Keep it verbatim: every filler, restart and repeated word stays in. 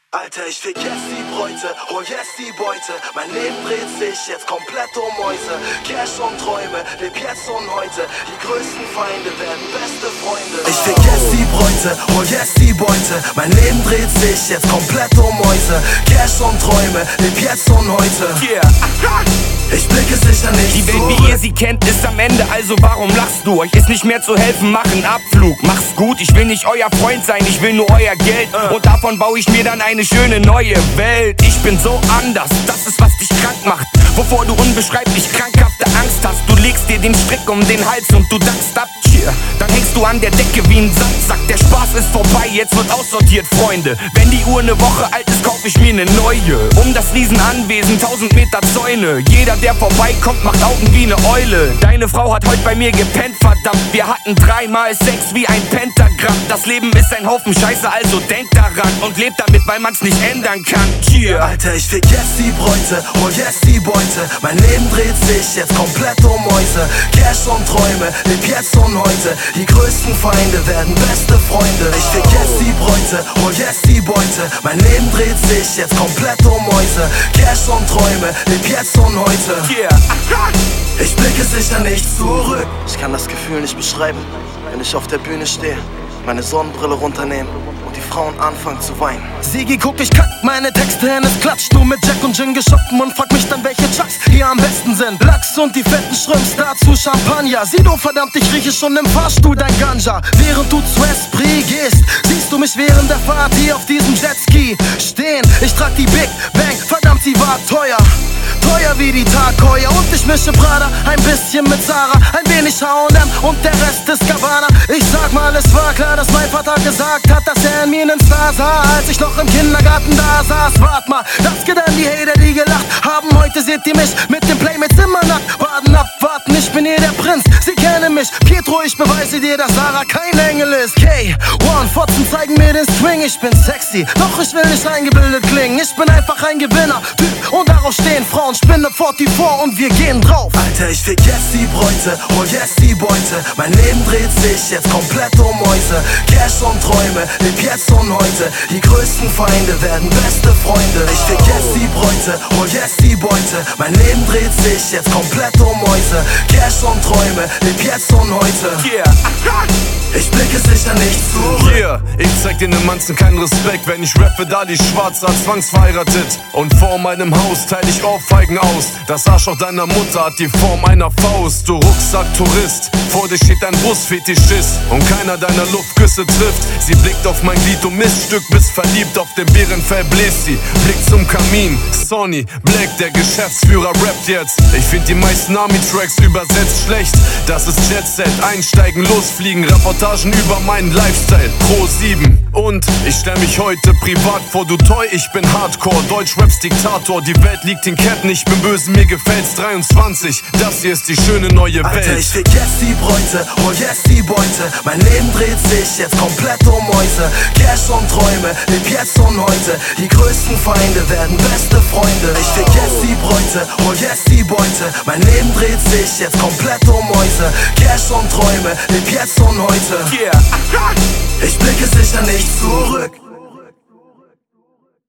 Alter, ich vergess die Bräute, hol jetzt die Beute. Mein Leben dreht sich jetzt komplett um Mäuse. Cash und Träume, leb jetzt und heute. Die größten Feinde werden beste Freunde. Ich vergess die Bräute, hol jetzt die Beute. Mein Leben dreht sich jetzt komplett um Mäuse. Cash und Träume, leb jetzt und heute. Yeah. Ich blicke sicher nicht Die Welt, zurück. wie ihr sie kennt, ist am Ende, also warum lachst du? Euch ist nicht mehr zu helfen, mach einen Abflug. Mach's gut, ich will nicht euer Freund sein, ich will nur euer Geld. Und davon baue ich mir dann eine schöne neue Welt. Ich bin so anders, das ist was dich krank macht. Wovor du unbeschreiblich krankhafte Angst hast. Du legst dir den Strick um den Hals und du dankst ab, cheer. Dann hängst du an der Decke wie ein Sandsack. Der Spaß ist vorbei, jetzt wird aussortiert, Freunde. Wenn die Uhr ne Woche alt ist, kauf ich mir ne neue. Um das Riesenanwesen, tausend Meter Zäune. Jeder, der vorbeikommt, macht Augen wie ne Eule. Deine Frau hat heute bei mir gepennt, verdammt. Wir hatten dreimal Sex wie ein Pentagramm. Das Leben ist ein Haufen Scheiße, also denk daran. Und lebt damit, weil man's nicht ändern kann. Cheer. Alter, ich vergess die Bräute, hol jetzt die Beute. Mein Leben dreht sich jetzt komplett um Mäuse. Cash und Träume, leb jetzt und heute. Die größten Feinde werden beste Freunde. Ich vergess die Bräute, hol jetzt die Beute. Mein Leben dreht sich jetzt komplett um Mäuse. Cash und Träume, leb jetzt und heute. Yeah. Ich blicke sicher nicht zurück. Ich kann das Gefühl nicht beschreiben, wenn ich auf der Bühne stehe, meine Sonnenbrille runternehmen und die Frauen anfangen zu weinen. Sigi, guck, ich kack meine Texte hin, es klatscht nur mit Jack und Gin geschoppen und frag mich dann, welche Chucks hier am besten sind. Lachs und die fetten Schröms, dazu Champagner. Sieh du, verdammt, ich rieche schon im Fahrstuhl dein Ganja. Während du zu Esprit gehst, siehst du mich während der Fahrt hier auf diesem Jetski stehen. Ich trag die Big Bang, verdammt, sie war teuer. Teuer wie die Tagheuer und ich mische Prada, ein bisschen mit Sarah, ein wenig H und M und der Rest ist Gabbana. Ich sag mal, es war klar, dass mein Vater gesagt hat, dass er in mir nen Star sah, als ich noch im Kindergarten da saß. Wart mal, das geht an die Hater, die gelacht haben. Heute seht ihr mich mit dem Playmates immer nackt. Baden, abwarten, ich bin hier der Prinz, sie kennen mich. Pietro, ich beweise dir, dass Sarah kein Engel ist. K eins, Fotzen zeigen mir den String, ich bin sexy, doch ich will nicht eingebildet klingen. Ich bin einfach ein Gewinner, Typ, und darauf stehen Frauen. Spinne vierundvierzig und wir gehen drauf. Alter, ich vergess die Bräute, hol jetzt die Beute. Mein Leben dreht sich jetzt komplett um Mäuse. Cash und Träume, leb jetzt und heute. Die größten Feinde werden beste Freunde. Ich vergess die Bräute, hol jetzt die Beute. Mein Leben dreht sich jetzt komplett um Mäuse. Cash und Träume, leb jetzt und heute. Yeah. Ich blicke sicher nicht zurück. Yeah, ich zeig den Manzen keinen Respekt, wenn ich rappe, da die Schwarze zwangsverheiratet. Und vor meinem Haus teil ich Ohrfeigen aus. Das Arschloch deiner Mutter hat die Form einer Faust. Du Rucksack-Tourist, vor dir steht ein Busfetischist und keiner deiner Luftküsse trifft. Sie blickt auf mein Glied, du Miststück, bist verliebt. Auf dem Bärenfell bläst sie, blickt zum Kamin. Sonny Black, der Geschäftsführer, rappt jetzt. Ich find die meisten Army-Tracks übersetzt schlecht. Das ist Jet Set, einsteigen, losfliegen, Reportagen über meinen Lifestyle, Pro sieben. Und ich stell mich heute privat vor, du Toy, ich bin Hardcore, Deutsch-Raps Diktator. Die Welt liegt in Ketten, ich bin böse, mir gefällt's. Dreiundzwanzig, das hier ist die schöne neue Welt. Alter, ich vergess die Bräute, hol jetzt die Beute. Mein Leben dreht sich jetzt komplett um Mäuse. Cash und Träume, leb jetzt und heute. Die größten Feinde werden beste Freunde. Ich vergess die Bräute, hol jetzt die Beute. Mein Leben dreht sich jetzt komplett um Mäuse. Cash und Träume, leb jetzt und heute. Yeah. Ich blicke sicher nicht zurück.